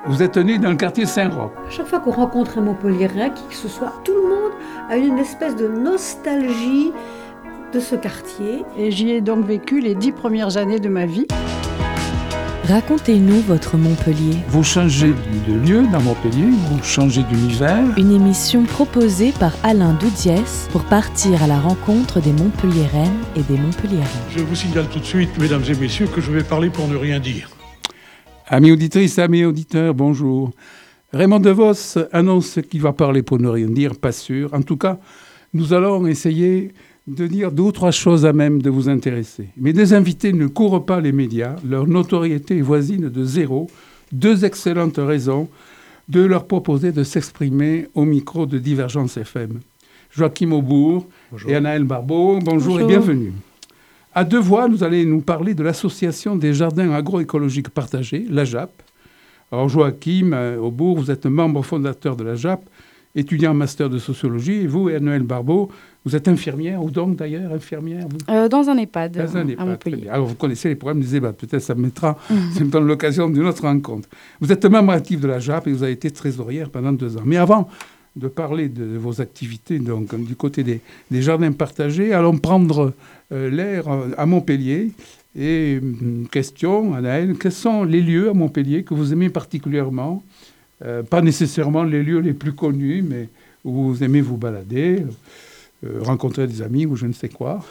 Vous êtes né dans le quartier Saint-Roch. À chaque fois qu'on rencontre un Montpelliérain, qui que ce soit, tout le monde a une espèce de nostalgie de ce quartier. Et j'y ai donc vécu les 10 premières années de ma vie. Racontez-nous votre Montpellier. Vous changez de lieu dans Montpellier, vous changez d'univers. Une émission proposée par Alain Doudiès pour partir à la rencontre des Montpelliéraines et des Montpelliérains. Je vous signale tout de suite, mesdames et messieurs, que je vais parler pour ne rien dire. Amis auditrices, amis auditeurs, bonjour. Raymond DeVos annonce qu'il va parler pour ne rien dire, pas sûr. En tout cas, nous allons essayer de dire 2 ou 3 choses à même de vous intéresser. Mes 2 invités ne courent pas les médias, leur notoriété est voisine de 0. 2 excellentes raisons de leur proposer de s'exprimer au micro de Divergence FM. Joachim Aubourg et Anaëlle Barbeau, bonjour et bienvenue. À 2 voix, nous allons nous parler de l'association des jardins agroécologiques partagés, l'AJAP. Alors Joachim Aubourg, vous êtes membre fondateur de l'AJAP, étudiant en master de sociologie, et vous, Anaëlle Barbeau, vous êtes infirmière, ou donc d'ailleurs infirmière Dans un EHPAD, à Montpellier. Alors vous connaissez les problèmes des EHPAD, peut-être ça me mettra dans l'occasion d'une autre rencontre. Vous êtes membre actif de l'AJAP et vous avez été trésorière pendant 2 ans. Mais avant de parler de vos activités donc, du côté des jardins partagés, allons prendre l'air à Montpellier. Et question, Anaëlle, quels sont les lieux à Montpellier que vous aimez particulièrement ? Pas nécessairement les lieux les plus connus, mais où vous aimez vous balader, rencontrer des amis ou je ne sais quoi.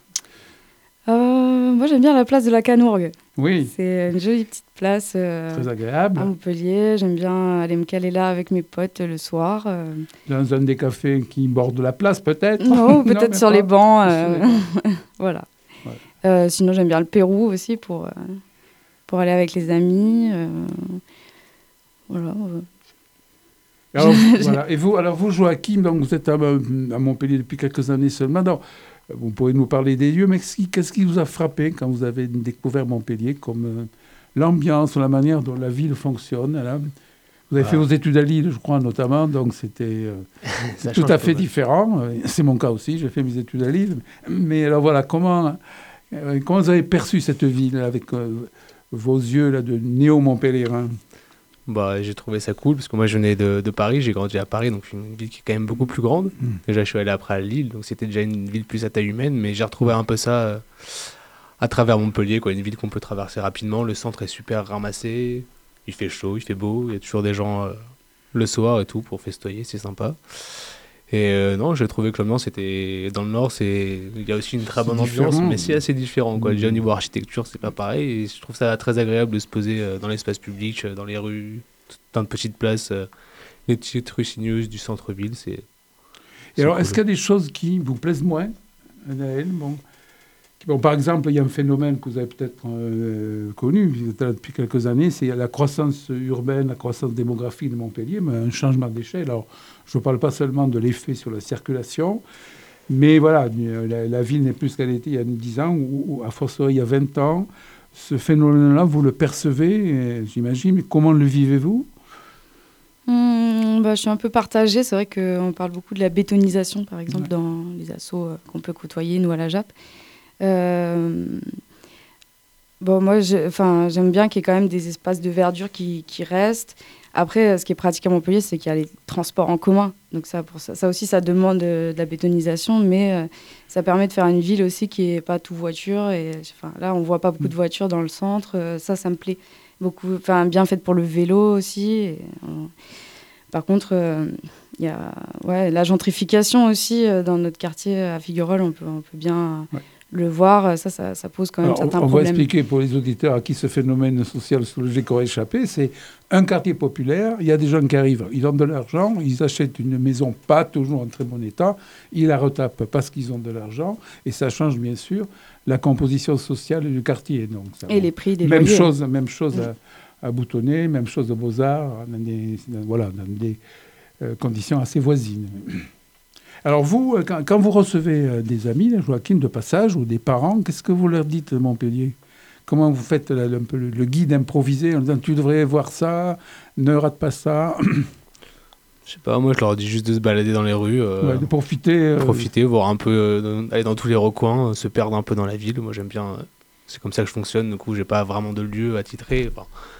Moi, j'aime bien la place de la Canourgue. Oui. C'est une jolie petite place très agréable. À Montpellier. J'aime bien aller me caler là avec mes potes le soir. Dans un des cafés qui borde la place, peut-être. Non, peut-être sur les bancs. Voilà. Ouais. Sinon, j'aime bien le Pérou aussi pour aller avec les amis. Voilà. Alors, voilà. Et vous, Joachim, donc vous êtes à Montpellier depuis quelques années seulement. Donc, vous pourrez nous parler des lieux, mais qu'est-ce qui vous a frappé quand vous avez découvert Montpellier, comme l'ambiance, la manière dont la ville fonctionne là. Vous avez fait vos études à Lille, je crois, notamment, donc c'était tout à fait différent. C'est mon cas aussi, j'ai fait mes études à Lille. Mais alors voilà, comment vous avez perçu cette ville avec vos yeux là, de néo-montpelliérain ? J'ai trouvé ça cool parce que moi je venais de Paris, j'ai grandi à Paris, donc une ville qui est quand même beaucoup plus grande. Déjà je suis allé après à Lille, donc c'était déjà une ville plus à taille humaine, mais j'ai retrouvé un peu ça à travers Montpellier, quoi, une ville qu'on peut traverser rapidement. Le centre est super ramassé, il fait chaud, il fait beau, il y a toujours des gens le soir et tout pour festoyer, c'est sympa. Et non, j'ai trouvé que l'ambiance était dans le nord, il y a aussi une très bonne ambiance, mais c'est assez différent, quoi. Déjà au niveau architecture, c'est pas pareil, et je trouve ça très agréable de se poser dans l'espace public, dans les rues, dans de petites places, les petites rues sinueuses du centre-ville. Et alors, cool. Est-ce qu'il y a des choses qui vous plaisent moins, Anaëlle ? Par exemple, il y a un phénomène que vous avez peut-être connu depuis quelques années, c'est la croissance urbaine, la croissance démographique de Montpellier, mais un changement d'échelle. Alors, je ne parle pas seulement de l'effet sur la circulation, mais voilà, la ville n'est plus ce qu'elle était il y a 10 ans, ou à fortiori il y a 20 ans. Ce phénomène-là, vous le percevez, j'imagine, mais comment le vivez-vous ? Je suis un peu partagée. C'est vrai qu'on parle beaucoup de la bétonisation, par exemple, dans les assos qu'on peut côtoyer, nous, à la JAP. Moi, j'aime bien qu'il y ait quand même des espaces de verdure qui restent. Après, ce qui est pratique à Montpellier, c'est qu'il y a les transports en commun. Donc ça aussi, ça demande de la bétonisation, mais ça permet de faire une ville aussi qui n'est pas tout voiture. Et, là, on ne voit pas beaucoup de voitures dans le centre. Ça me plaît beaucoup. Bien faite pour le vélo aussi. Par contre, il y a la gentrification aussi dans notre quartier à Figueroles. On peut bien... le voir, ça pose quand même certains problèmes. On va expliquer pour les auditeurs à qui ce phénomène social sociologique aurait échappé. C'est un quartier populaire, il y a des jeunes qui arrivent, ils ont de l'argent, ils achètent une maison pas toujours en très bon état, ils la retapent parce qu'ils ont de l'argent, et ça change bien sûr la composition sociale du quartier. Donc, les prix des loyers. Même chose à Boutonnet, même chose aux Beaux-Arts, dans des conditions assez voisines. Alors vous, quand vous recevez des amis, Joachim, de passage, ou des parents, qu'est-ce que vous leur dites de Montpellier ? Comment vous faites un peu le guide improvisé en disant « tu devrais voir ça, ne rate pas ça ». Je sais pas, moi je leur dis juste de se balader dans les rues. De profiter. Profiter, voir un peu, aller dans tous les recoins, se perdre un peu dans la ville. Moi j'aime bien, c'est comme ça que je fonctionne, du coup j'ai pas vraiment de lieu attitré.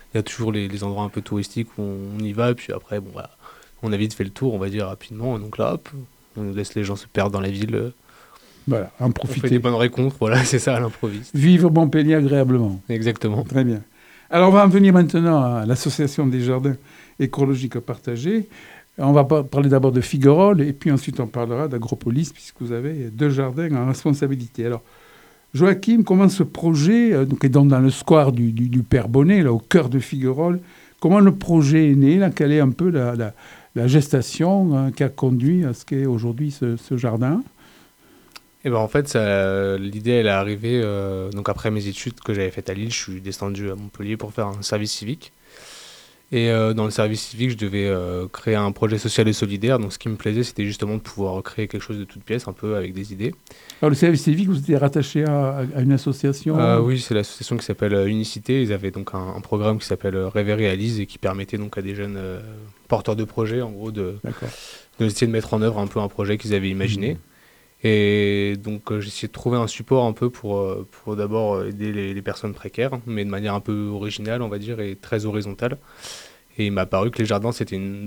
Il y a toujours les endroits un peu touristiques où on y va, et puis après, bon, voilà, on a vite fait le tour, on va dire, rapidement. Et donc là, hop, on laisse les gens se perdre dans la ville. Voilà, en On fait profiter. des bonnes rencontres, voilà, c'est ça, à l'improviste. Vivre Montpellier agréablement. Exactement. Très bien. Alors, on va en venir maintenant à l'association des jardins écologiques partagés. On va parler d'abord de Figuerolles, et puis ensuite on parlera d'Agropolis, puisque vous avez 2 jardins en responsabilité. Alors, Joachim, comment ce projet, donc, est donc dans le square du Père Bonnet, là, au cœur de Figuerolles, comment le projet est né, là, quelle est un peu la gestation qui a conduit à ce qu'est aujourd'hui ce jardin? Et ben en fait, l'idée, elle est arrivée donc après mes études que j'avais faites à Lille. Je suis descendu à Montpellier pour faire un service civique. Et dans le service civique, je devais créer un projet social et solidaire. Donc ce qui me plaisait, c'était justement de pouvoir créer quelque chose de toute pièce, un peu avec des idées. Alors, le service civique, vous étiez rattaché à une association? Oui, c'est l'association qui s'appelle Unicité. Ils avaient donc un programme qui s'appelle Rêver Réalise et qui permettait donc à des jeunes porteurs de projets, en gros, d'essayer de mettre en œuvre un peu un projet qu'ils avaient imaginé. Et donc j'ai essayé de trouver un support un peu pour d'abord aider les personnes précaires, mais de manière un peu originale, on va dire, et très horizontale. Et il m'a paru que les jardins, c'était un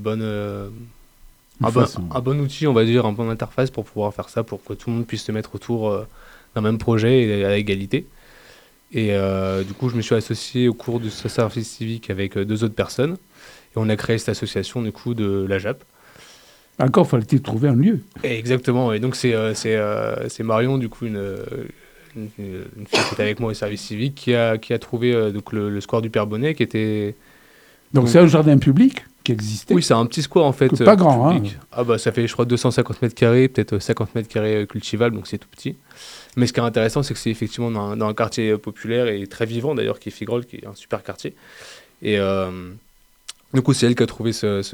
bon outil, on va dire, un bon interface pour pouvoir faire ça, pour que tout le monde puisse se mettre autour d'un même projet et à égalité. Et du coup, je me suis associé au cours de ce service civique avec 2 autres personnes. Et on a créé cette association, du coup, de la JAP. Encore fallait-il trouver un lieu. Exactement, et donc c'est Marion, du coup, une fille qui était avec moi au service civique, qui a trouvé donc le square du Père Bonnet, qui était... Donc c'est un jardin public qui existait? Oui, c'est un petit square en fait. Pas grand, public. Ah bah ça fait, je crois, 250 mètres carrés, peut-être 50 mètres carrés cultivables, donc c'est tout petit. Mais ce qui est intéressant, c'est que c'est effectivement dans un quartier populaire et très vivant d'ailleurs, qui est Figuerolles, qui est un super quartier. Et... du coup, c'est elle qui a trouvé ce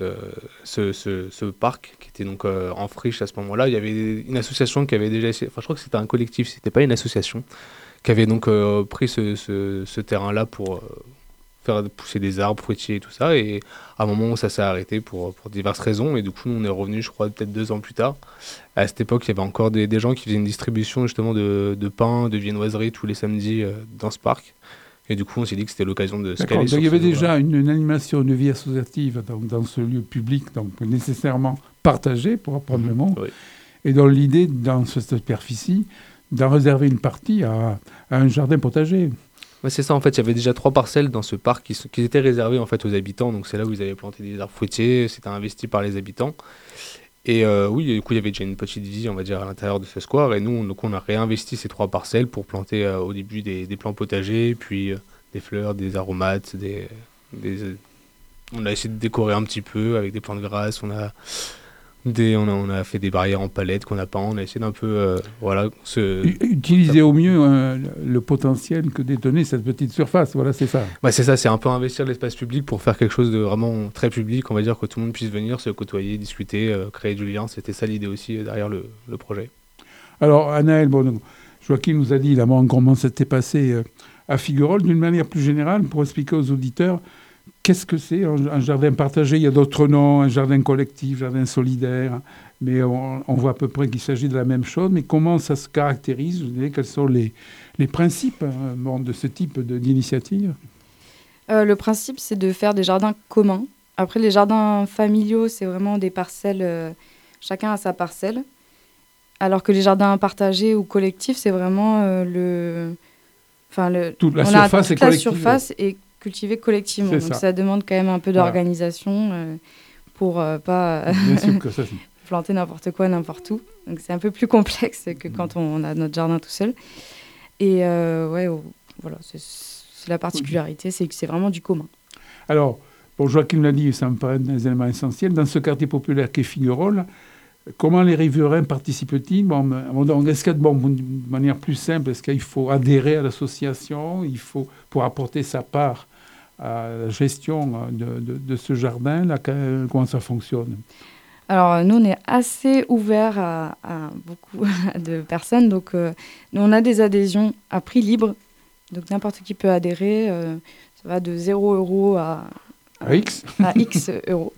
parc qui était donc en friche à ce moment-là. Il y avait une association qui avait déjà essayé, enfin je crois que c'était un collectif, c'était pas une association, qui avait donc pris ce terrain-là pour faire pousser des arbres fruitiers et tout ça. Et à un moment où ça s'est arrêté pour diverses raisons, et du coup, nous, on est revenu, je crois, peut-être 2 ans plus tard. À cette époque, il y avait encore des gens qui faisaient une distribution justement de pain, de viennoiseries tous les samedis dans ce parc. Et du coup, on s'est dit que c'était l'occasion de se caler sur il y avait ce déjà une animation, une vie associative dans ce lieu public, donc nécessairement partagé, pour reprendre le mot. Oui. Et dans l'idée, dans cette superficie, d'en réserver une partie à un jardin potager. Ouais, c'est ça, en fait, il y avait déjà 3 parcelles dans ce parc qui étaient réservées en fait, aux habitants. Donc c'est là où ils avaient planté des arbres fruitiers, c'était investi par les habitants. Et oui, du coup, il y avait déjà une petite vie, on va dire, à l'intérieur de ce square. Et nous, on a réinvesti ces 3 parcelles pour planter au début des plants potagers, puis des fleurs, des aromates. On a essayé de décorer un petit peu avec des plantes grasses. On a fait des barrières en palettes qu'on a peint. On a essayé d'un peu utiliser au mieux le potentiel que détenait cette petite surface. Voilà, c'est ça. Ouais, c'est ça, c'est un peu investir l'espace public pour faire quelque chose de vraiment très public. On va dire que tout le monde puisse venir se côtoyer, discuter, créer du lien. C'était ça l'idée aussi derrière le projet. Alors, Anaël, Joachim nous a dit comment ça s'était passé à Figuerolles. D'une manière plus générale, pour expliquer aux auditeurs, qu'est-ce que c'est un jardin partagé? Il y a d'autres noms, un jardin collectif, jardin solidaire, mais on voit à peu près qu'il s'agit de la même chose. Mais comment ça se caractérise? Vous savez, quels sont les principes de ce type d'initiative? Le principe, c'est de faire des jardins communs. Après, les jardins familiaux, c'est vraiment des parcelles, chacun a sa parcelle. Alors que les jardins partagés ou collectifs, c'est vraiment toute la surface est collective. La surface est cultivée collectivement. Donc ça demande quand même un peu d'organisation pour pas planter n'importe quoi, n'importe où. Donc c'est un peu plus complexe que quand on a notre jardin tout seul. Et voilà, c'est la particularité, c'est que c'est vraiment du commun. Alors, Joachim l'a dit, ça me paraît un élément essentiel. Dans ce quartier populaire qu'est Figuerolles, comment les riverains participent-ils? Est-ce qu'il y a de manière plus simple, est-ce qu'il faut adhérer à l'association? Il faut, pour apporter sa part à la gestion de ce jardin, là, comment ça fonctionne? Alors, nous, on est assez ouverts à beaucoup de personnes. Donc, nous, on a des adhésions à prix libre. Donc, n'importe qui peut adhérer. Ça va de 0 € à X euros.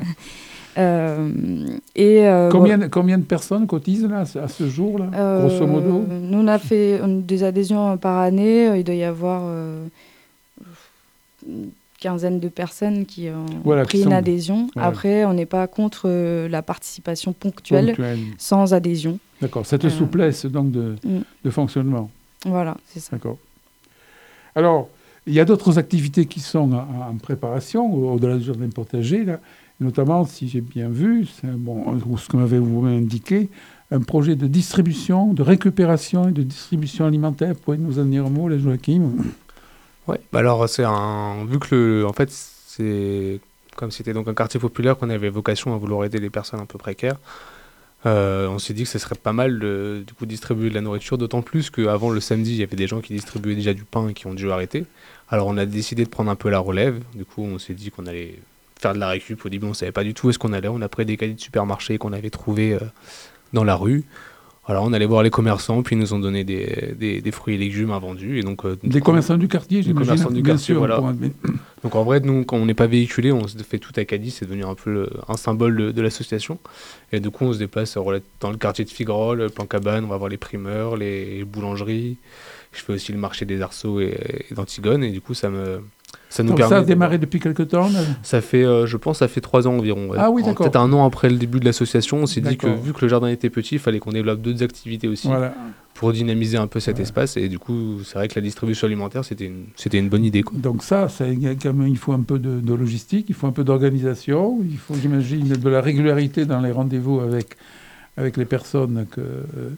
Combien de personnes cotisent là, à ce jour-là, grosso modo? Nous, on a fait des adhésions par année. Il doit y avoir quinzaine de personnes qui ont Voilà, pris qui une sont- adhésion. voilà. Après, on n'est pas contre la participation ponctuelle Ponctuel. sans adhésion. D'accord, cette souplesse donc de fonctionnement. Voilà, c'est ça. D'accord. Alors, il y a d'autres activités qui sont en préparation, au-delà du jardin potager, là. Notamment, si j'ai bien vu, c'est ce que vous m'avez indiqué, un projet de distribution, de récupération et de distribution alimentaire. Vous pouvez nous en dire un mot, là, Joachim? Ouais, bah alors vu que en fait c'est comme c'était donc un quartier populaire qu'on avait vocation à vouloir aider les personnes un peu précaires, on s'est dit que ce serait pas mal de du coup distribuer de la nourriture, d'autant plus qu'avant le samedi il y avait des gens qui distribuaient déjà du pain et qui ont dû arrêter. Alors on a décidé de prendre un peu la relève. Du coup on s'est dit qu'on allait faire de la récup. Au début on savait pas du tout où est-ce qu'on allait. On a pris des caddies de supermarché qu'on avait trouvés dans la rue. Alors on allait voir les commerçants, puis ils nous ont donné des fruits et légumes invendus. Et donc, Des commerçants du quartier, des j'imagine. commerçants du bien quartier, sûr, voilà. pour Donc en vrai, nous, quand on n'est pas véhiculé, on se fait tout à Cadix, c'est devenu un peu un symbole de l'association. Et du coup, on se déplace dans le quartier de Figuerolles, le Plan Cabane, on va voir les primeurs, les boulangeries. Je fais aussi le marché des Arceaux et d'Antigone, et du coup, ça nous Donc permet... ça a démarré depuis quelque temps là Ça fait, je pense, ça fait 3 ans environ. Ouais. Ah oui, d'accord. Peut-être un an après le début de l'association, on s'est dit que D'accord. vu que le jardin était petit, il fallait qu'on développe d'autres activités aussi Voilà. pour dynamiser un peu cet espace. Et du coup, c'est vrai que la distribution alimentaire, c'était une bonne idée, quoi. Donc il faut un peu de logistique, il faut un peu d'organisation, il faut, j'imagine, de la régularité dans les rendez-vous avec les personnes que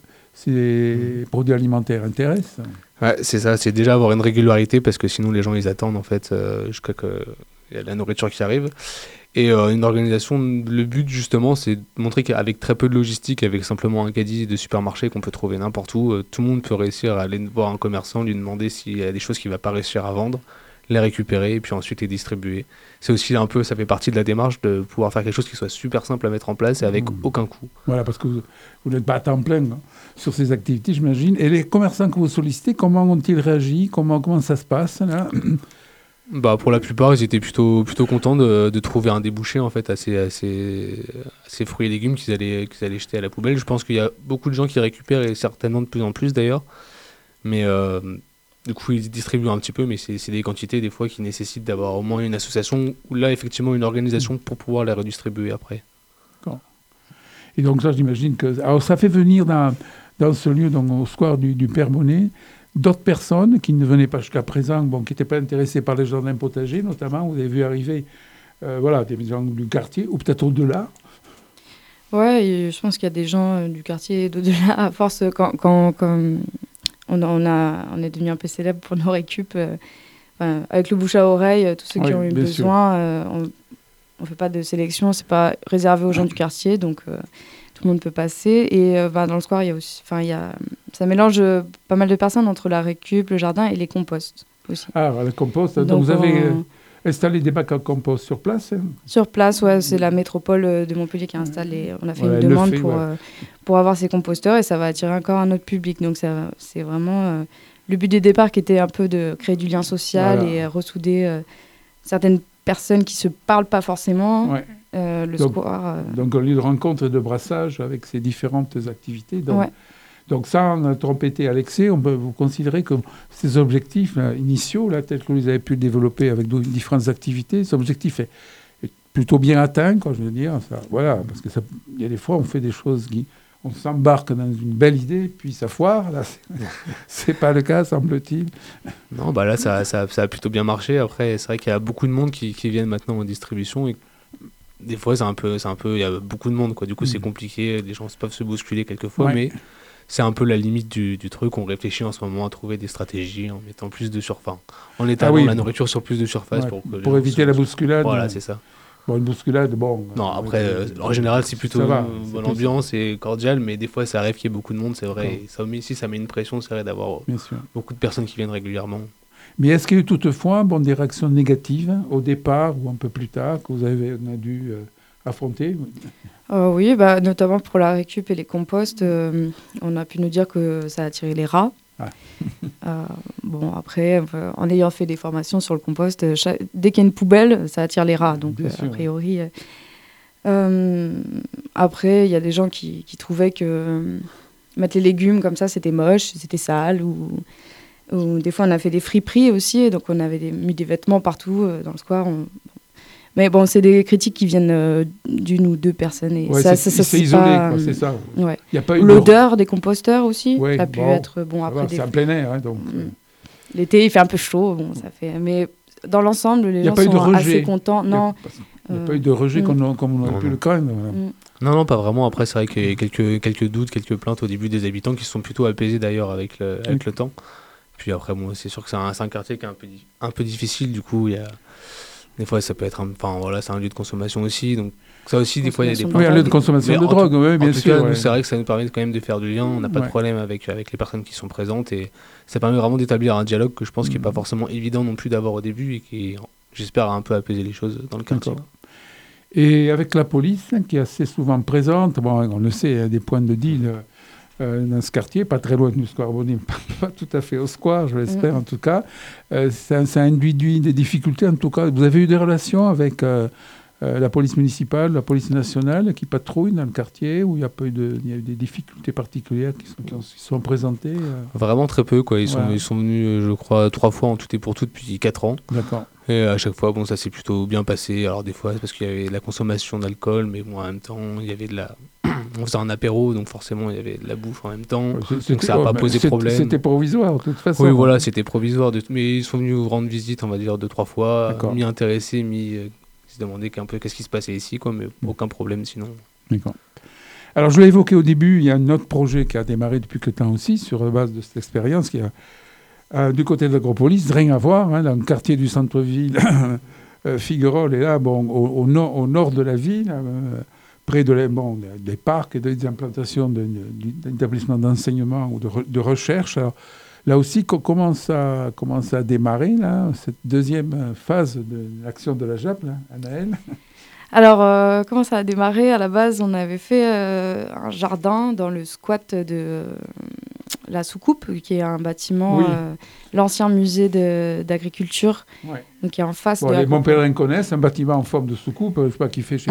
ces produits alimentaires intéressent. Ouais, c'est ça, c'est déjà avoir une régularité parce que sinon les gens ils attendent en fait jusqu'à que il y a de la nourriture qui arrive. Et une organisation, le but justement c'est de montrer qu'avec très peu de logistique, avec simplement un caddie de supermarché qu'on peut trouver n'importe où, tout le monde peut réussir à aller voir un commerçant, lui demander s'il y a des choses qu'il va pas réussir à vendre, les récupérer et puis ensuite les distribuer. C'est aussi un peu, ça fait partie de la démarche de pouvoir faire quelque chose qui soit super simple à mettre en place et avec aucun coût. Voilà, parce que vous n'êtes pas à temps plein sur ces activités, j'imagine. Et les commerçants que vous sollicitez, comment ont-ils réagi? Comment ça se passe là? Bah, pour la plupart, ils étaient plutôt contents de trouver un débouché en fait à ces fruits et légumes qu'ils allaient jeter à la poubelle. Je pense qu'il y a beaucoup de gens qui récupèrent et certainement de plus en plus d'ailleurs. Mais du coup, ils distribuent un petit peu, mais c'est des quantités des fois qui nécessitent d'avoir au moins une association ou là effectivement une organisation pour pouvoir les redistribuer après. D'accord. Et donc ça, j'imagine que... Alors ça fait venir dans ce lieu, donc, au square du Père Bonnet, d'autres personnes qui ne venaient pas jusqu'à présent, qui n'étaient pas intéressées par les jardins potagers, notamment. Vous avez vu arriver des gens du quartier, ou peut-être au-delà. Ouais, et je pense qu'il y a des gens du quartier d'au-delà, à force, quand on est devenu un peu célèbre pour nos récup, avec le bouche à oreille, tous ceux qui ont eu besoin, on ne fait pas de sélection, c'est pas réservé aux gens du quartier, donc tout le monde peut passer. Et dans le square, il y a aussi, ça mélange pas mal de personnes entre la récup, le jardin et les composts aussi. Ah, le compost, donc vous avez installé des bacs à compost sur place? Sur place, ouais, c'est la métropole de Montpellier qui a installé. On a fait une demande pour avoir ces composteurs et ça va attirer encore un autre public. Donc c'est vraiment le but du départ qui était un peu de créer du lien social et ressouder certaines personnes qui ne se parlent pas forcément. Ouais. Square. Donc un lieu de rencontre et de brassage avec ces différentes activités. Donc sans trompeter Alexis, on peut vous considérer que ces objectifs initiaux, tels que vous les avez pu développer avec différentes activités, cet objectif est plutôt bien atteint, quoi, je veux dire. Ça, voilà, parce que il y a des fois, on fait des choses on s'embarque dans une belle idée, puis ça foire. Là, c'est pas le cas, semble-t-il. Non, bah là, ça a plutôt bien marché. Après, c'est vrai qu'il y a beaucoup de monde qui viennent maintenant en distribution et des fois, il y a beaucoup de monde, quoi. Du coup, c'est compliqué. Les gens peuvent se bousculer quelquefois, mais c'est un peu la limite du truc. On réfléchit en ce moment à trouver des stratégies en mettant plus de surface, en étalant la nourriture sur plus de surface pour éviter la bousculade. Voilà, c'est ça. Bon, une bousculade, Non, après, en général, c'est plutôt bonne ambiance et cordial, mais des fois, ça arrive qu'il y ait beaucoup de monde, c'est vrai. Et ça met une pression, c'est vrai, d'avoir beaucoup de personnes qui viennent régulièrement. Mais est-ce qu'il y a eu toutefois des réactions négatives au départ ou un peu plus tard que on a dû affronter? Oui, notamment pour la récup et les composts, on a pu nous dire que ça attirait les rats. Après, en ayant fait des formations sur le compost, dès qu'il y a une poubelle, ça attire les rats. Donc, a priori... après, il y a des gens qui trouvaient que mettre les légumes comme ça, c'était moche, c'était sale. Ou des fois, on a fait des friperies aussi, donc on avait mis des vêtements partout dans le square. Mais bon, c'est des critiques qui viennent d'une ou deux personnes. Et Ouais, ça, c'est isolé, quoi, c'est ça. Ouais. Il y a pas eu L'odeur des composteurs aussi, Ouais, ça a pu bon, être bon. Après, c'est en plein air, hein, donc. L'été, il fait un peu chaud, bon, ça fait. Mais dans l'ensemble, les gens sont assez contents. Non. Il n'y a pas eu de rejet comme on aurait pu le craindre. Non, pas vraiment. Après, c'est vrai qu'il y a quelques doutes, quelques plaintes au début des habitants qui se sont plutôt apaisés d'ailleurs avec le temps. Puis après, bon, c'est sûr que c'est un quartier qui est un peu difficile. Du coup, il y a... des fois, ça peut être c'est un lieu de consommation aussi. Donc, ça aussi, des fois, il y a des plaintes. Oui, un lieu de consommation de drogue, oui, bien sûr. Cas, c'est vrai que ça nous permet quand même de faire du lien. On n'a pas de problème avec les personnes qui sont présentes. Et ça permet vraiment d'établir un dialogue que je pense qui n'est pas forcément évident non plus d'avoir au début et qui, j'espère, a un peu apaisé les choses dans le quartier. Et avec la police, qui est assez souvent présente, bon, on le sait, il y a des points de deal dans ce quartier, pas très loin du Square Bonnet, pas tout à fait au Square, je l'espère en tout cas. Ça induit des difficultés, en tout cas. Vous avez eu des relations avec la police municipale, la police nationale, qui patrouillent dans le quartier, où il y a eu des difficultés particulières qui sont présentées Vraiment très peu, quoi. Ils sont venus, je crois, 3 fois en tout et pour tout depuis 4 ans. D'accord. Et à chaque fois, bon, ça s'est plutôt bien passé. Alors des fois, c'est parce qu'il y avait de la consommation d'alcool, mais bon, en même temps, il y avait on faisait un apéro, donc forcément, il y avait de la bouffe en même temps. Donc ça n'a pas posé problème. C'était provisoire, de toute façon. Oui, voilà, c'était provisoire. Mais ils sont venus nous rendre visite, on va dire, 2-3 fois, m'y-intéresser, se demander un peu qu'est-ce qui se passait ici, quoi, mais aucun problème sinon. D'accord. Alors, je l'ai évoqué au début, il y a un autre projet qui a démarré depuis quelque temps aussi, sur la base de cette expérience, qui a du côté de l'Agropolis, rien à voir, hein, dans le quartier du centre-ville, Figuerolles est là, bon, au nord de la ville, près des parcs et des implantations d'établissements d'enseignement ou de recherche. Alors, là aussi, comment ça a démarré, là, cette deuxième phase de l'action de la JAP, là, Anaëlle? Alors, comment ça a démarré? À la base, on avait fait un jardin dans le squat de la Soucoupe, qui est un bâtiment, l'ancien musée d'agriculture, donc qui est en face de les Montpellierins connaissent, un bâtiment en forme de soucoupe, je sais pas, qui fait,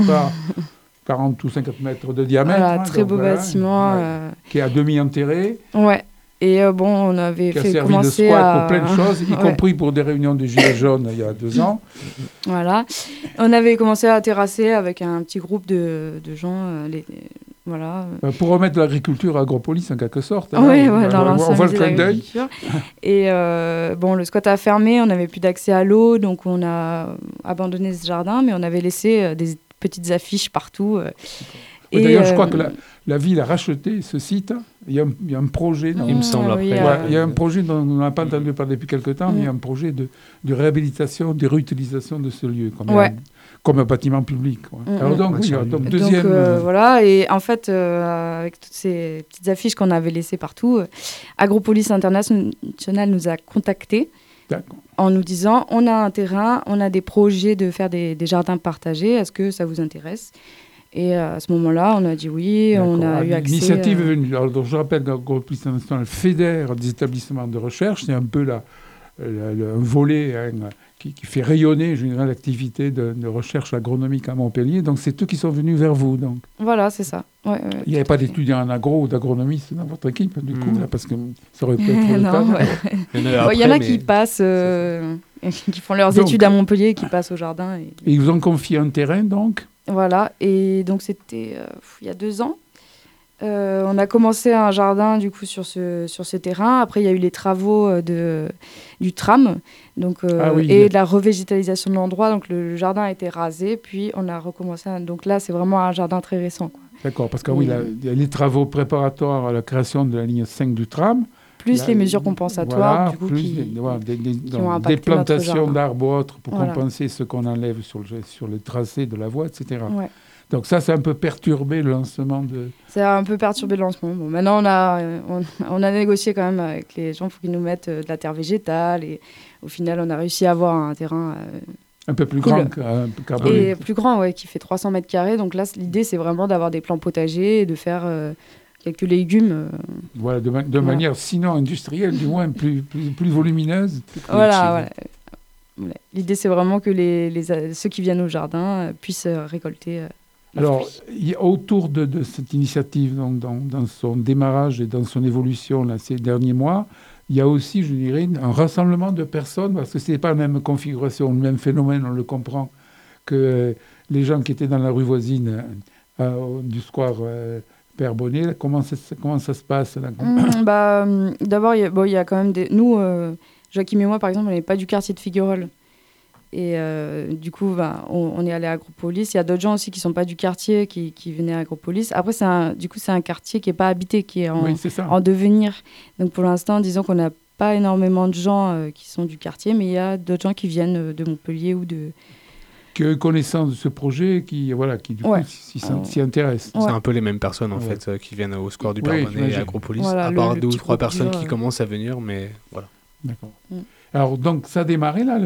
40 ou 50 mètres de diamètre. Voilà, très beau bâtiment. Qui est à demi enterré. Ouais. Et on avait qui a servi de squat pour plein de choses, y compris pour des réunions des Gilets jaunes il y a 2 ans. Voilà. On avait commencé à terrasser avec un petit groupe de gens. Voilà. Pour remettre l'agriculture à Agropolis, en quelque sorte. Oui, dans l'ancien on voit le musée clin d'œil. Et le squat a fermé, on n'avait plus d'accès à l'eau, donc on a abandonné ce jardin, mais on avait laissé des petites affiches partout. D'ailleurs, je crois que la ville a racheté ce site. Il y a un projet. Il me semble après. Il y a un projet dont on n'a pas entendu parler depuis quelque temps, mais il y a un projet de réhabilitation, de réutilisation de ce lieu, comme un bâtiment public. Alors donc, deuxième... voilà, et en fait, avec toutes ces petites affiches qu'on avait laissées partout, Agropolis International nous a contactés en nous disant, on a un terrain, on a des projets de faire des jardins partagés, est-ce que ça vous intéresse ? Et à ce moment-là, on a dit oui, on a eu accès... L'initiative est venue. Alors, donc, je rappelle qu'Agropolis International fédère des établissements de recherche. C'est un peu un volet qui fait rayonner l'activité de recherche agronomique à Montpellier. Donc, c'est eux qui sont venus vers vous. Donc. Voilà, c'est ça. Ouais, il n'y avait pas d'étudiants en agro ou d'agronomistes dans votre équipe, du coup, là, parce que ça aurait pu être le cas. Il y en a qui passent, qui font leurs études à Montpellier et qui passent au jardin. Et ils vous ont confié un terrain, donc ? Voilà, et donc c'était il y a 2 ans. On a commencé un jardin du coup sur ce terrain. Après, il y a eu les travaux du tram donc, et de la revégétalisation de l'endroit. Donc le jardin a été rasé, puis on a recommencé. Donc là, c'est vraiment un jardin très récent, quoi. D'accord, parce que il y a les travaux préparatoires à la création de la ligne 5 du tram. Plus les mesures compensatoires, du coup, qui ont impacté des plantations notre d'arbres autres pour compenser ce qu'on enlève sur les tracés de la voie, etc. Ouais. Donc ça a un peu perturbé le lancement de... Ça a un peu perturbé le lancement. Bon, maintenant, on a négocié quand même avec les gens pour qu'ils nous mettent de la terre végétale. Et au final, on a réussi à avoir un terrain... un peu plus grand et plus grand, qui fait 300 mètres carrés. Donc là, l'idée, c'est vraiment d'avoir des plants potagers et de faire... quelques légumes. Voilà, de manière sinon industrielle, du moins plus volumineuse. Voilà. L'idée, c'est vraiment que ceux qui viennent au jardin puissent récolter. Alors, autour de cette initiative, donc, dans son démarrage et dans son évolution là, ces derniers mois, il y a aussi, je dirais, un rassemblement de personnes, parce que ce n'est pas la même configuration, le même phénomène, on le comprend, que les gens qui étaient dans la rue voisine du square Père Bonnet. Comment ça se passe là? D'abord, il y a quand même des... Nous, Joachim et moi, par exemple, on n'est pas du quartier de Figueroles. Et du coup, on est allé à Agropolis. Il y a d'autres gens aussi qui ne sont pas du quartier qui venaient à Agropolis. Après, c'est un quartier qui n'est pas habité, qui est en devenir. Donc pour l'instant, disons qu'on n'a pas énormément de gens qui sont du quartier, mais il y a d'autres gens qui viennent de Montpellier ou de... Qui ont connaissance de ce projet, qui du coup s'y intéressent. C'est un peu les mêmes personnes en fait qui viennent au square du Père Bonnet et à Agropolis, à part 2 ou 3 personnes qui commencent à venir, mais voilà. D'accord. Alors donc ça a démarré là,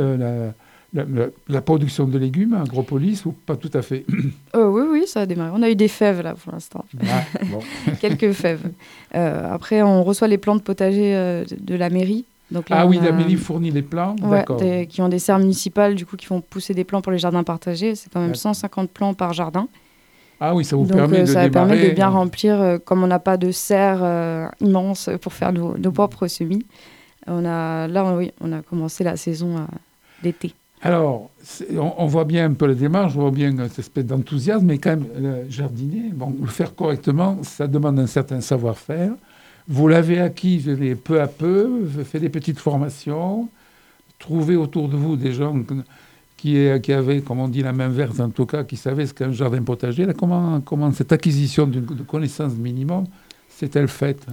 la production de légumes à Agropolis ou pas tout à fait? Oui, ça a démarré. On a eu des fèves là pour l'instant. Quelques fèves. Après, on reçoit les plants de potager de la mairie. Donc là, la mairie fournit les plants, d'accord. Qui ont des serres municipales, du coup, qui font pousser des plants pour les jardins partagés. C'est quand même 150 plants par jardin. Ah oui, ça vous permet de ça démarrer... permet de bien remplir, comme on n'a pas de serre immense pour faire nos propres semis. On a commencé la saison d'été. Alors, on voit bien un peu la démarche, on voit bien cette espèce d'enthousiasme, mais quand même, jardiner, le faire correctement, ça demande un certain savoir-faire. Vous l'avez acquis peu à peu, fait des petites formations, trouvé autour de vous des gens qui avaient, comme on dit, la main verte en tout cas, qui savaient ce qu'est un jardin potager. Là, comment cette acquisition de connaissances minimum s'est-elle faite?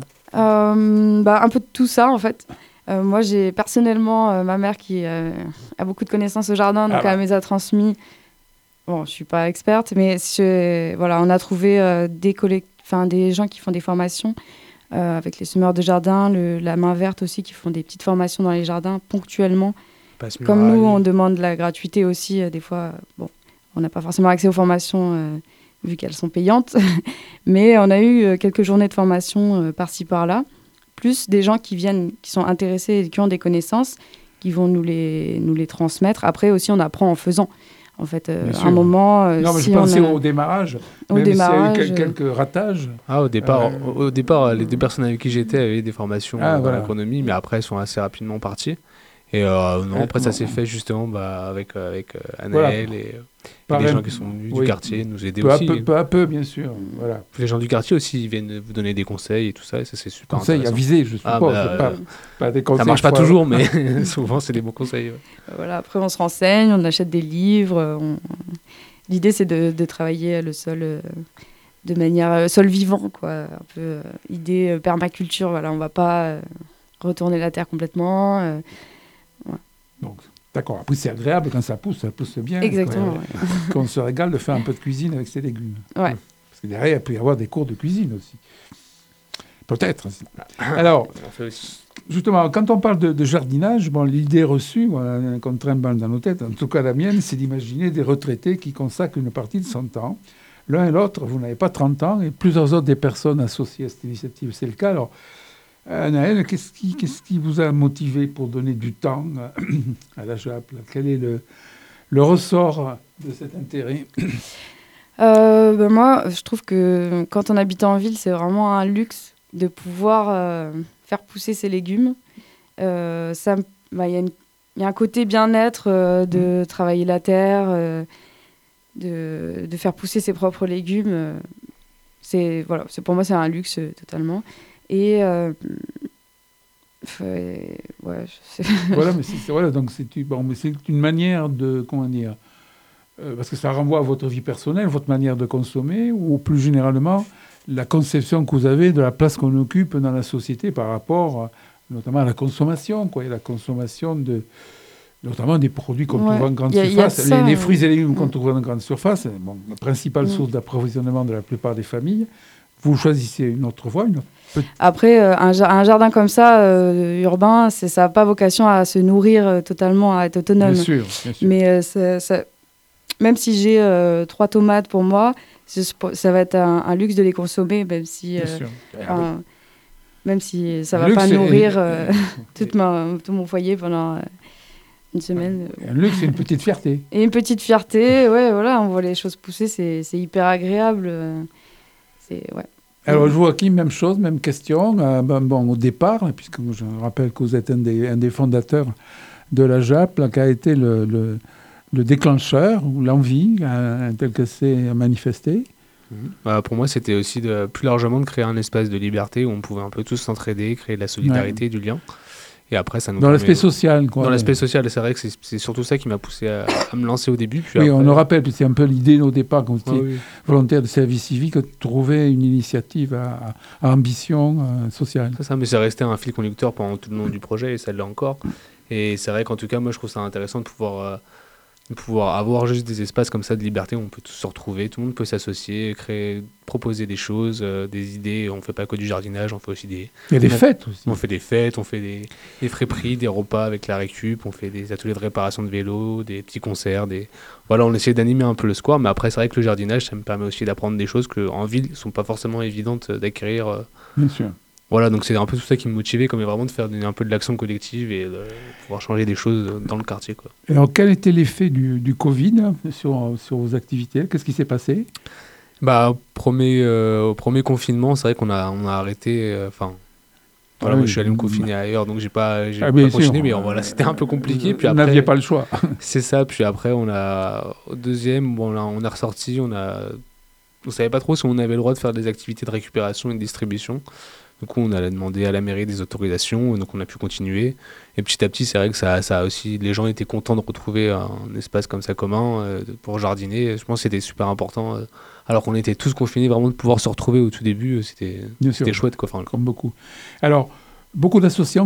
Un peu de tout ça, en fait. Moi, j'ai personnellement ma mère qui a beaucoup de connaissances au jardin, donc elle me les a transmis. Bon, je ne suis pas experte, mais on a trouvé des gens qui font des formations avec les semeurs de jardin, la main verte aussi, qui font des petites formations dans les jardins ponctuellement. Comme nous, on demande de la gratuité aussi. Des fois, on n'a pas forcément accès aux formations vu qu'elles sont payantes, mais on a eu quelques journées de formation par-ci, par-là. Plus des gens qui sont intéressés et qui ont des connaissances, qui vont nous les transmettre. Après aussi, on apprend en faisant. En fait, à un moment... non, mais je pensais au démarrage, même s'il y a eu quelques ratages. Au départ, les 2 personnes avec qui j'étais avaient des formations dans l'agronomie, mais après, elles sont assez rapidement parties. Et après, ça s'est fait justement avec Anaël et des gens qui sont venus du quartier nous aider aussi. Peu à peu, bien sûr. Voilà. Les gens du quartier aussi ils viennent vous donner des conseils et tout ça, et ça c'est super conseils intéressant. à viser, je suppose. Pas des conseils. Ça marche pas toujours, mais souvent c'est des bons conseils. Voilà, après on se renseigne, on achète des livres. L'idée c'est de travailler le sol de manière sol vivant, quoi. Un peu idée permaculture. Voilà, on va pas retourner la terre complètement. Donc, d'accord. Après, c'est agréable quand ça pousse bien. Exactement. Qu'on se régale de faire un peu de cuisine avec ses légumes. Ouais. Parce que derrière, il peut y avoir des cours de cuisine aussi. Peut-être. Alors, justement, quand on parle de jardinage, l'idée reçue, qu'on trimballe dans nos têtes, en tout cas la mienne, c'est d'imaginer des retraités qui consacrent une partie de son temps. L'un et l'autre, vous n'avez pas 30 ans, et plusieurs autres des personnes associées à cette initiative, c'est le cas. Alors, Anaël, qu'est-ce qui vous a motivé pour donner du temps à la JAP? Quel est le ressort de cet intérêt? Moi, je trouve que quand on habite en ville, c'est vraiment un luxe de pouvoir faire pousser ses légumes. Il y a un côté bien-être de travailler la terre, de faire pousser ses propres légumes. Pour moi, c'est un luxe totalement. Et donc c'est une manière de, comment dire, parce que ça renvoie à votre vie personnelle, votre manière de consommer, ou plus généralement la conception que vous avez de la place qu'on occupe dans la société par rapport notamment à la consommation, et la consommation notamment des produits qu'on trouve en grande surface, les fruits et légumes qu'on trouve en grande surface, la principale source d'approvisionnement de la plupart des familles. Vous choisissez une autre voie, Après, un jardin comme ça, urbain, ça n'a pas vocation à se nourrir totalement, à être autonome. Bien sûr. Mais même si j'ai 3 tomates pour moi, ça va être un luxe de les consommer, même si ça ne va pas nourrir tout mon foyer pendant une semaine. Un luxe, c'est une petite fierté. Et une petite fierté, on voit les choses pousser, c'est hyper agréable. Alors, Joachim, même chose, même question. Au départ, puisque je rappelle que vous êtes un des fondateurs de la JAP, là, qui a été le déclencheur ou l'envie telle que c'est manifestée. Pour moi, c'était aussi plus largement de créer un espace de liberté où on pouvait un peu tous s'entraider, créer de la solidarité, du lien. Et après, ça nous dans l'aspect social, quoi. Dans l'aspect social, c'est vrai que c'est surtout ça qui m'a poussé à me lancer au début. Puis oui, après... on le rappelle, c'est un peu l'idée au départ, quand vous étiez volontaire de service civique, de trouver une initiative à ambition sociale. C'est ça, mais c'est resté un fil conducteur pendant tout le long du projet, et ça l'est encore. Et c'est vrai qu'en tout cas, moi, je trouve ça intéressant de pouvoir avoir juste des espaces comme ça de liberté où on peut tous se retrouver, tout le monde peut s'associer, proposer des choses, des idées. On ne fait pas que du jardinage, on fait aussi des... Il y a des fêtes aussi. On fait des fêtes, on fait des friperies, des repas avec la récup, on fait des ateliers de réparation de vélos, des petits concerts. Voilà, on essaie d'animer un peu le square, mais après c'est vrai que le jardinage, ça me permet aussi d'apprendre des choses qu'en ville ne sont pas forcément évidentes d'acquérir. Bien sûr. Voilà, donc c'est un peu tout ça qui me motivait, comme vraiment de faire un peu de l'action collective et de pouvoir changer des choses dans le quartier, quoi. Alors, quel était l'effet du Covid sur vos activités? Qu'est-ce qui s'est passé? Au premier confinement, c'est vrai qu'on a arrêté. Moi, je suis allé me confiner ailleurs, donc j'ai pas continué, mais voilà, c'était un peu compliqué. Puis vous après, n'aviez pas le choix. C'est ça. Puis après, au deuxième, on a ressorti. On savait pas trop si on avait le droit de faire des activités de récupération et de distribution. Du coup, on a demandé à la mairie des autorisations, donc on a pu continuer. Et petit à petit, c'est vrai que ça a aussi, les gens étaient contents de retrouver un espace comme ça commun pour jardiner. Je pense que c'était super important. Alors qu'on était tous confinés, vraiment de pouvoir se retrouver au tout début, c'était chouette, quoi. Comme beaucoup. Alors, beaucoup d'associations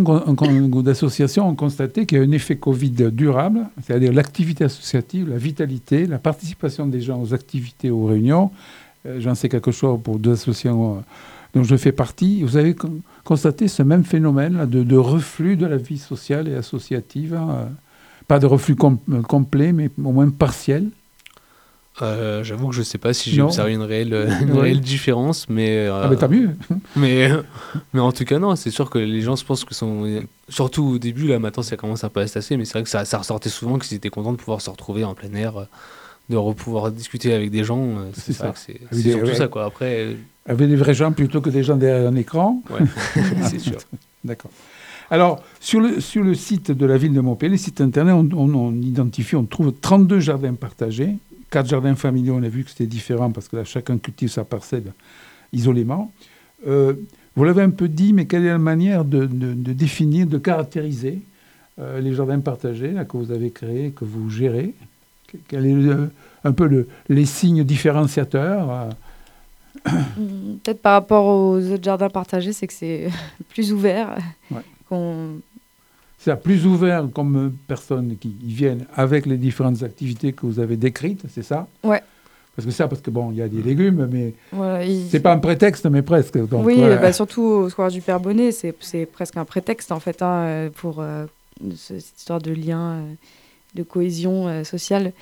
ont constaté qu'il y a un effet Covid durable, c'est-à-dire l'activité associative, la vitalité, la participation des gens aux activités, aux réunions. J'en sais quelque chose pour deux associations dont je fais partie. Vous avez constaté ce même phénomène là, de reflux de la vie sociale et associative, pas de reflux complet, mais au moins partiel. J'avoue que je ne sais pas si j'ai observé une réelle différence, mais... tant mieux. mais en tout cas, non, c'est sûr que les gens se pensent que surtout au début, là, maintenant, ça commence un peu à se tasser, mais c'est vrai que ça ressortait souvent qu'ils étaient contents de pouvoir se retrouver en plein air, de pouvoir discuter avec des gens. C'est ça. C'est surtout ça, quoi. Après... Avec des vrais gens plutôt que des gens derrière un écran. Ouais, c'est sûr. D'accord. Alors, sur le site de la ville de Montpellier, les sites internet, on trouve 32 jardins partagés, 4 jardins familiaux. On a vu que c'était différent parce que là, chacun cultive sa parcelle isolément. Vous l'avez un peu dit, mais quelle est la manière de définir, de caractériser les jardins partagés là, que vous avez créés, que vous gérez? Quel est un peu les signes différenciateurs Peut-être par rapport aux autres jardins partagés, c'est que c'est plus ouvert. Ouais. C'est plus ouvert comme personnes qui viennent avec les différentes activités que vous avez décrites, c'est ça? Ouais. Parce que il y a des légumes, mais voilà, c'est pas un prétexte, mais presque. Donc, oui, surtout au square du Père Bonnet, c'est presque un prétexte en fait pour cette histoire de lien, de cohésion sociale.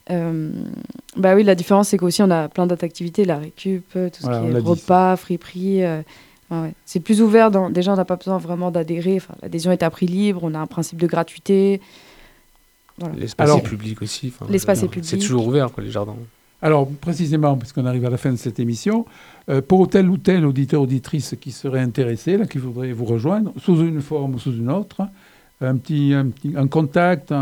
Oui, la différence c'est qu'aussi on a plein d'autres activités, la récup, tout ce qui est repas, friperie. C'est plus ouvert. Déjà, on n'a pas besoin vraiment d'adhérer. L'adhésion est à prix libre. On a un principe de gratuité. Voilà. L'espace est public aussi. L'espace est public. C'est toujours ouvert, les jardins. Alors, précisément, parce qu'on arrive à la fin de cette émission, pour tel ou tel auditeur, auditrice qui serait intéressé, là, qui voudrait vous rejoindre, sous une forme ou sous une autre, un contact,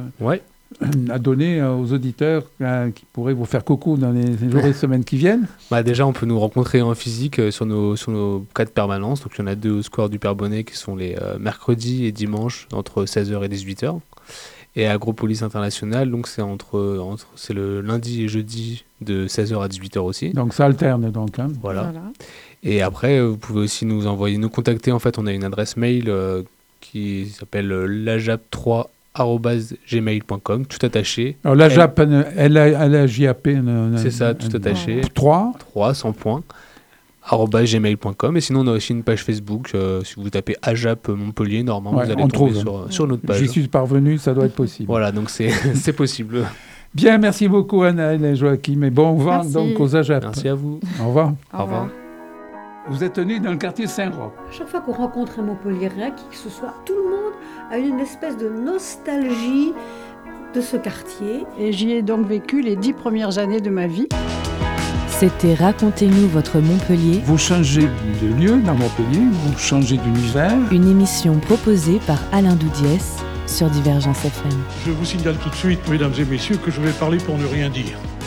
à donner aux auditeurs qui pourraient vous faire coucou dans les jours et semaines qui viennent? Déjà, on peut nous rencontrer en physique sur nos 4 permanences. Donc, il y en a 2 au square du Père Bonnet qui sont les mercredis et dimanches entre 16h et 18h. Et à Agropolis International, donc c'est le lundi et jeudi de 16h à 18h aussi. Donc ça alterne donc. Hein. Voilà. Et après, vous pouvez aussi nous contacter. En fait, on a une adresse mail qui s'appelle lajap3@gmail.com, tout attaché. Alors lajap, L-A-J-A-P. C'est ça, tout attaché. 3, sans point. @gmail.com. Et sinon on a aussi une page Facebook, si vous tapez AJAP Montpellier, normalement vous allez tomber sur notre page. J'y suis parvenu, ça doit être possible. Voilà, donc c'est possible. Bien, merci beaucoup Anaëlle et Joachim, et bon vent donc aux AJAP. Merci à vous. Au revoir. Au revoir. Vous êtes né dans le quartier Saint-Roch. À chaque fois qu'on rencontre un Montpelliérain, qui que ce soit, tout le monde a une espèce de nostalgie de ce quartier. Et j'y ai donc vécu les 10 premières années de ma vie. C'était Racontez-nous votre Montpellier, Vous changez de lieu dans Montpellier, vous changez d'univers. une émission proposée par Alain Doudiès sur Divergence FM. Je vous signale tout de suite, mesdames et messieurs, que je vais parler pour ne rien dire.